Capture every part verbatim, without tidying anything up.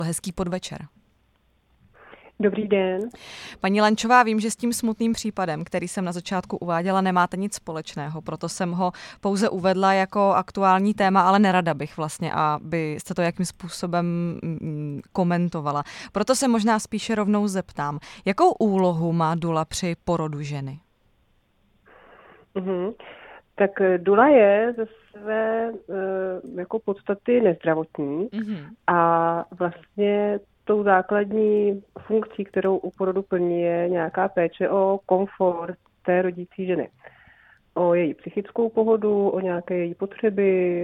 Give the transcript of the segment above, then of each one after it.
Hezký podvečer. Dobrý den. Paní Lančová, vím, že s tím smutným případem, který jsem na začátku uváděla, nemáte nic společného, proto jsem ho pouze uvedla jako aktuální téma, ale nerada bych vlastně, abyste to jakým způsobem komentovala. Proto se možná spíše rovnou zeptám, jakou úlohu má dula při porodu ženy? Mhm. Tak dula je ze své jako podstaty nezdravotní mm-hmm. a vlastně tou základní funkcí, kterou u porodu plní, je nějaká péče o komfort té rodící ženy. O její psychickou pohodu, o nějaké její potřeby,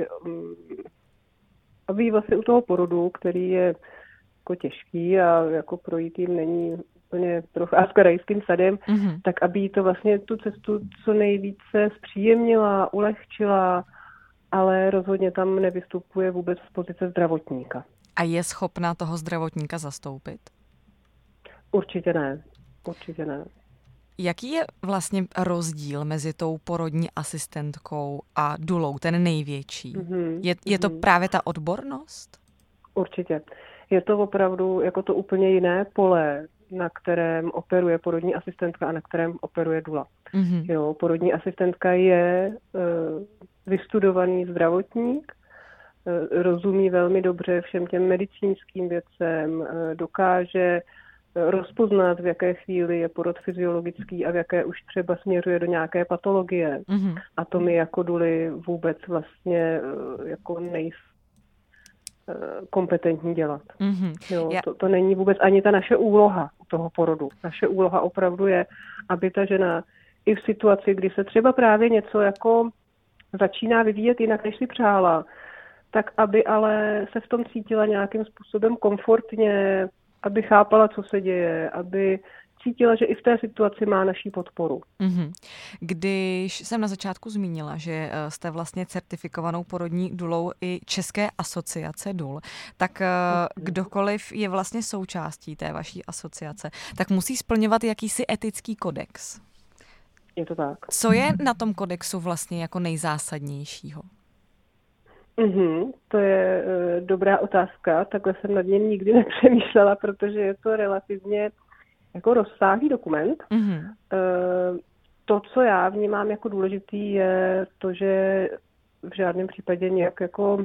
aby vlastně u toho porodu, který je jako těžký a jako projít jim není úplně procházka rajským sadem, mm-hmm. tak aby jí to vlastně tu cestu co nejvíce zpříjemnila, ulehčila, ale rozhodně tam nevystupuje vůbec z pozice zdravotníka. A je schopná toho zdravotníka zastoupit? Určitě ne. Určitě ne. Jaký je vlastně rozdíl mezi tou porodní asistentkou a dulou, ten největší? Mm-hmm. Je, je to právě ta odbornost? Určitě. Je to opravdu jako to úplně jiné pole, na kterém operuje porodní asistentka a na kterém operuje dula. Mm-hmm. Jo, porodní asistentka je uh, vystudovaný zdravotník, uh, rozumí velmi dobře všem těm medicínským věcem, uh, dokáže uh, rozpoznat, v jaké chvíli je porod fyziologický a v jaké už třeba směřuje do nějaké patologie. Mm-hmm. A to my jako duly vůbec vlastně uh, jako nejsme kompetentní dělat. Mm-hmm. Jo, to, to není vůbec ani ta naše úloha toho porodu. Naše úloha opravdu je, aby ta žena i v situaci, kdy se třeba právě něco jako začíná vyvíjet jinak, než si přála, tak aby ale se v tom cítila nějakým způsobem komfortně, aby chápala, co se děje, aby cítila, že i v té situaci má naší podporu. Mm-hmm. Když jsem na začátku zmínila, že jste vlastně certifikovanou porodní dulou i České asociace dul, tak mm-hmm. kdokoliv je vlastně součástí té vaší asociace, tak musí splňovat jakýsi etický kodex. Je to tak. Co je na tom kodexu vlastně jako nejzásadnějšího? Mm-hmm, to je uh, dobrá otázka, takhle jsem nad něm nikdy nepřemýšlela, protože je to relativně jako rozsáhlý dokument. Mm-hmm. To, co já vnímám jako důležitý, je to, že v žádném případě nějak jako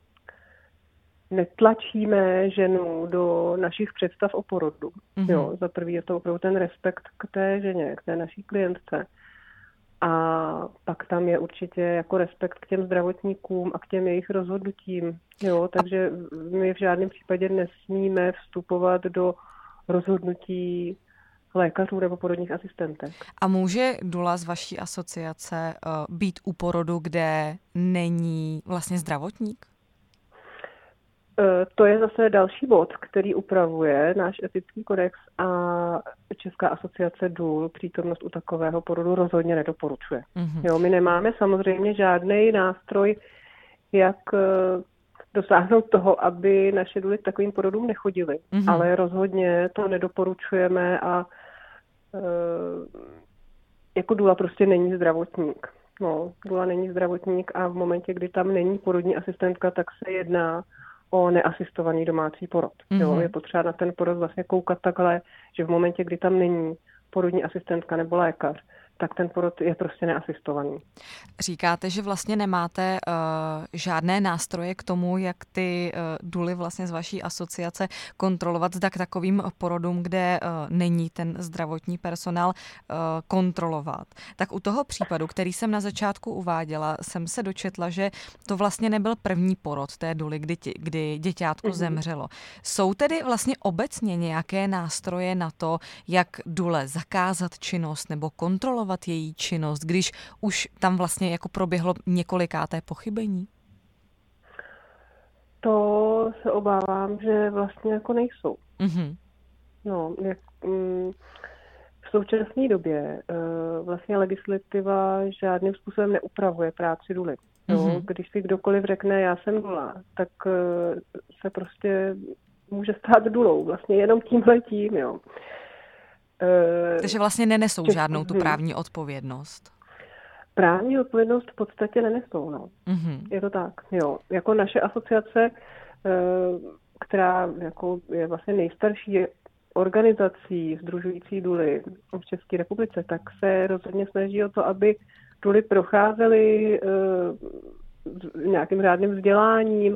netlačíme ženu do našich představ o porodu. Mm-hmm. Jo, za prvý je to opravdu ten respekt k té ženě, k té naší klientce. A pak tam je určitě jako respekt k těm zdravotníkům a k těm jejich rozhodnutím. Jo, takže my v žádném případě nesmíme vstupovat do rozhodnutí lékařů nebo porodních asistentek. A může dula z vaší asociace uh, být u porodu, kde není vlastně zdravotník? Uh, to je zase další bod, který upravuje náš etický kodex a Česká asociace dul přítomnost u takového porodu rozhodně nedoporučuje. Mm-hmm. Jo, my nemáme samozřejmě žádný nástroj, jak uh, dosáhnout toho, aby naše duly k takovým porodům nechodily. Mm-hmm. Ale rozhodně to nedoporučujeme a e, jako dula prostě není zdravotník. No, dula není zdravotník a v momentě, kdy tam není porodní asistentka, tak se jedná o neasistovaný domácí porod. Mm-hmm. Jo, je potřeba na ten porod vlastně koukat takhle, že v momentě, kdy tam není porodní asistentka nebo lékař, tak ten porod je prostě neasistovaný. Říkáte, že vlastně nemáte uh, žádné nástroje k tomu, jak ty uh, duly vlastně z vaší asociace kontrolovat, zda k takovým porodům, kde uh, není ten zdravotní personál, uh, kontrolovat. Tak u toho případu, který jsem na začátku uváděla, jsem se dočetla, že to vlastně nebyl první porod té duly, kdy, tě, kdy děťátko mm-hmm. zemřelo. Jsou tedy vlastně obecně nějaké nástroje na to, jak dule zakázat činnost nebo kontrolovat její činnost, když už tam vlastně jako proběhlo několikáté pochybení? To se obávám, že vlastně jako nejsou. Mm-hmm. No, jak, mm, v současné době uh, vlastně legislativa žádným způsobem neupravuje práci duly. Mm-hmm. Když si kdokoliv řekne, já jsem dula, tak uh, se prostě může stát dulou. Vlastně jenom tímhletím, jo. Takže vlastně nenesou Českou, žádnou tu právní odpovědnost. Právní odpovědnost v podstatě nenesou, no. Mm-hmm. Je to tak, jo. Jako naše asociace která jako je vlastně nejstarší organizací sdružující důly v České republice, tak se rozhodně snaží o to, aby důly procházely uh, nějakým řádným vzděláním,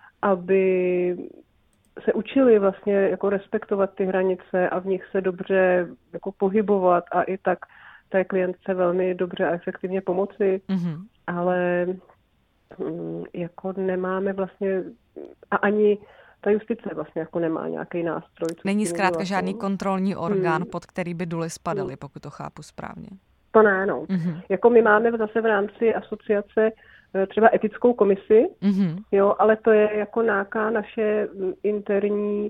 aby se učili vlastně jako respektovat ty hranice a v nich se dobře jako pohybovat a i tak té klientce velmi dobře a efektivně pomoci, mm-hmm. ale um, jako nemáme vlastně a ani ta justice vlastně jako nemá nějaký nástroj. Není zkrátka žádný kontrolní orgán, hmm. pod který by důly spadaly, hmm. pokud to chápu správně. To ne, no. Hmm. Jako my máme zase v rámci asociace třeba etickou komisi, hmm. jo, ale to je jako nějaká naše interní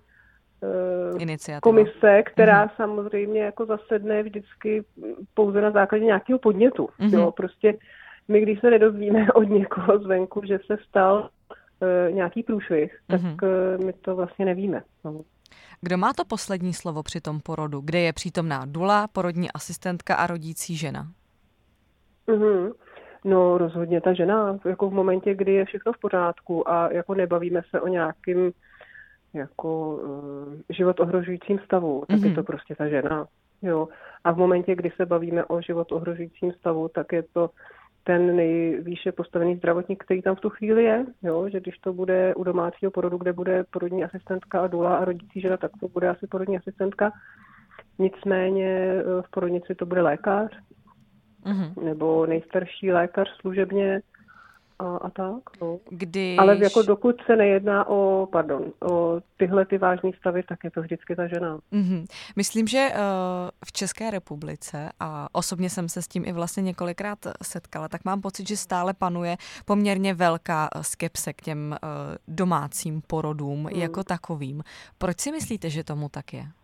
uh, komise, která hmm. samozřejmě jako zasedne vždycky pouze na základě nějakého podnětu. Hmm. Jo, prostě my, když se nedozvíme od někoho zvenku, že se stal nějaký průšvih, tak mm-hmm. my to vlastně nevíme. No. Kdo má to poslední slovo při tom porodu? Kde je přítomná dula, porodní asistentka a rodící žena? Mm-hmm. No rozhodně ta žena, jako v momentě, kdy je všechno v pořádku a jako nebavíme se o nějakým jako uh, život ohrožujícím stavu, tak mm-hmm. je to prostě ta žena. Jo. A v momentě, kdy se bavíme o život ohrožujícím stavu, tak je to ten nejvýše postavený zdravotník, který tam v tu chvíli je, jo, že když to bude u domácího porodu, kde bude porodní asistentka a dula a rodící žena, tak to bude asi porodní asistentka. Nicméně v porodnici to bude lékař, mm-hmm. nebo nejstarší lékař služebně a, a tak. No. Když... Ale jako dokud se nejedná o, pardon, o tyhle ty vážné stavy, tak je to vždycky ta žena. Mm-hmm. Myslím, že uh, v České republice, a osobně jsem se s tím i vlastně několikrát setkala, tak mám pocit, že stále panuje poměrně velká skepse k těm uh, domácím porodům mm. jako takovým. Proč si myslíte, že tomu tak je?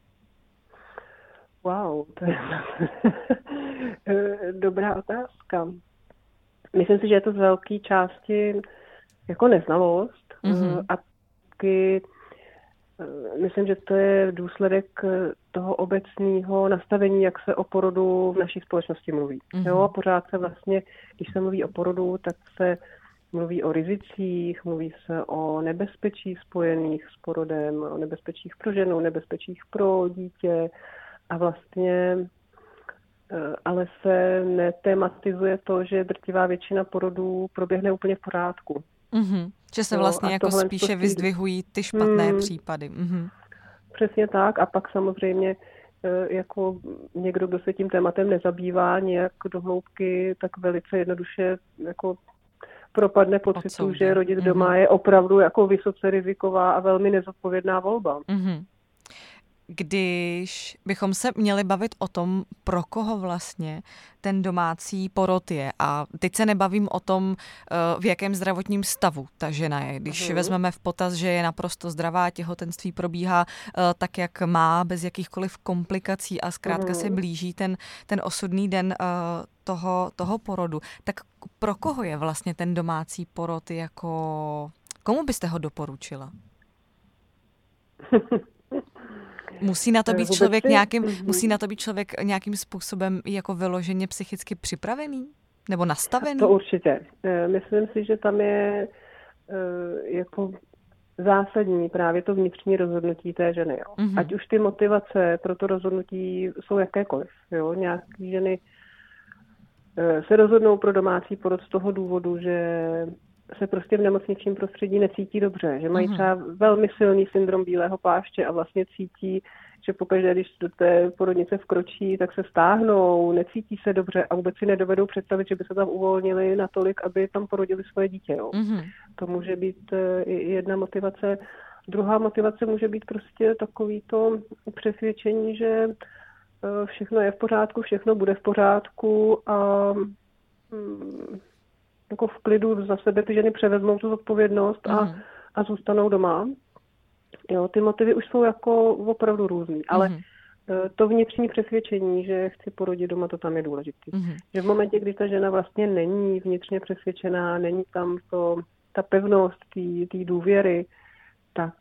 Wow, to je dobrá otázka. Myslím si, že je to z velké části jako neznalost mm-hmm. a taky myslím, že to je důsledek toho obecného nastavení, jak se o porodu v naší společnosti mluví. Mm-hmm. Jo, pořád se vlastně, když se mluví o porodu, tak se mluví o rizicích, mluví se o nebezpečí spojených s porodem, o nebezpečích pro ženu, nebezpečích pro dítě a vlastně ale se netematizuje to, že drtivá většina porodů proběhne úplně v pořádku. Mm-hmm. Že se vlastně no, jako spíše spíš... vyzdvihují ty špatné hmm. případy. Mm-hmm. Přesně tak a pak samozřejmě jako někdo, kdo se tím tématem nezabývá nějak do hloubky, tak velice jednoduše jako propadne pocitu, Odsoudí. že rodit mm-hmm. doma je opravdu jako vysoce riziková a velmi nezodpovědná volba. Mm-hmm. Když bychom se měli bavit o tom, pro koho vlastně ten domácí porod je. A teď se nebavím o tom, v jakém zdravotním stavu ta žena je. Když uhum. vezmeme v potaz, že je naprosto zdravá, těhotenství probíhá tak, jak má, bez jakýchkoliv komplikací a zkrátka uhum. se blíží ten, ten osudný den toho, toho porodu. Tak pro koho je vlastně ten domácí porod jako... Komu byste ho doporučila? Musí na to být člověk nějakým, musí na to být člověk nějakým způsobem jako vyloženě psychicky připravený? Nebo nastavený? To určitě. Myslím si, že tam je jako zásadní právě to vnitřní rozhodnutí té ženy. Jo. Mm-hmm. Ať už ty motivace pro to rozhodnutí jsou jakékoliv. Jo. Nějaké ženy se rozhodnou pro domácí porod z toho důvodu, že se prostě v nemocničním prostředí necítí dobře, že mají třeba velmi silný syndrom bílého pláště a vlastně cítí, že pokaždé, když do té porodnice vkročí, tak se stáhnou, necítí se dobře a vůbec si nedovedou představit, že by se tam uvolnili natolik, aby tam porodili svoje dítě. Jo. Mm-hmm. To může být jedna motivace. Druhá motivace může být prostě takový to přesvědčení, že všechno je v pořádku, všechno bude v pořádku a jako v klidu za sebe ty ženy převezmou tu zodpovědnost a, mm. a zůstanou doma. Jo, ty motivy už jsou jako opravdu různý, ale mm. to vnitřní přesvědčení, že chci porodit doma, to tam je důležité. Mm. Že v momentě, kdy ta žena vlastně není vnitřně přesvědčená, není tam to, ta pevnost té důvěry, tak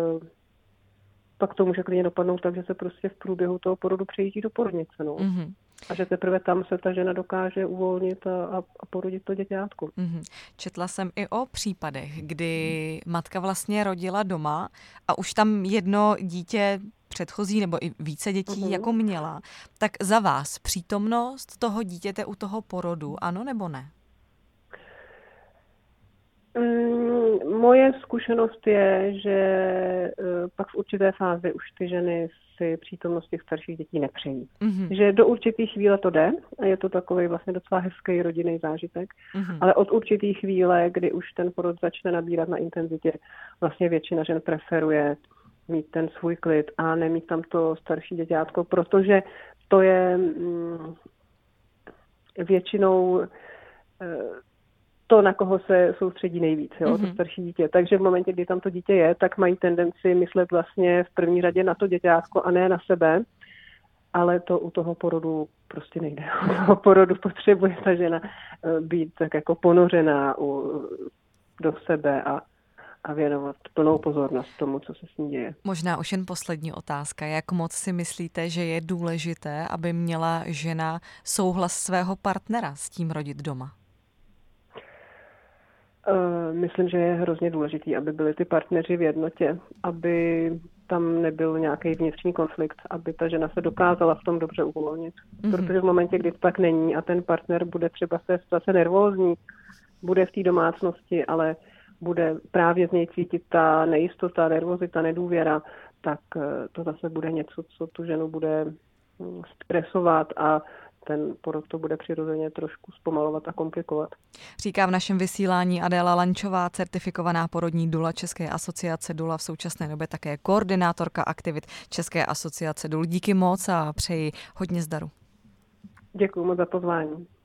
pak to může klidně dopadnout tak, že se prostě v průběhu toho porodu přejítí do porodnice. No. Mm. A že teprve tam se ta žena dokáže uvolnit a, a, a porodit to děťátko. Mm-hmm. Četla jsem i o případech, kdy matka vlastně rodila doma a už tam jedno dítě předchozí nebo i více dětí mm-hmm. jako měla. Tak za vás přítomnost toho dítěte u toho porodu, ano nebo ne? Mm, moje zkušenost je, že pak v určité fázi už ty ženy si přítomnost těch starších dětí nepřejí. Mm-hmm. Že do určitý chvíle to jde a je to takový vlastně docela hezký rodinný zážitek, mm-hmm. ale od určitý chvíle, kdy už ten porod začne nabírat na intenzitě, vlastně většina žen preferuje mít ten svůj klid a nemít tam to starší děťátko, protože to je mm, většinou to, na koho se soustředí nejvíc, jo, mm-hmm. to starší dítě. Takže v momentě, kdy tam to dítě je, tak mají tendenci myslet vlastně v první řadě na to děťátko a ne na sebe, ale to u toho porodu prostě nejde. U toho porodu potřebuje ta žena být tak jako ponořená u, do sebe a, a věnovat plnou pozornost tomu, co se s ní děje. Možná už jen poslední otázka. Jak moc si myslíte, že je důležité, aby měla žena souhlas svého partnera s tím rodit doma? Myslím, že je hrozně důležitý, aby byli ty partneři v jednotě, aby tam nebyl nějaký vnitřní konflikt, aby ta žena se dokázala v tom dobře uvolnit. Mm-hmm. Protože v momentě, kdy to tak není a ten partner bude třeba se zase nervózní, bude v té domácnosti, ale bude právě z něj cítit ta nejistota, nervozita, nedůvěra, tak to zase bude něco, co tu ženu bude stresovat a ten porod to bude přirozeně trošku zpomalovat a komplikovat. Říká v našem vysílání Adéla Lančová, certifikovaná porodní dula České asociace dula, v současné době také koordinátorka aktivit České asociace dul. Díky moc a přeji hodně zdaru. Děkuji moc za pozvání.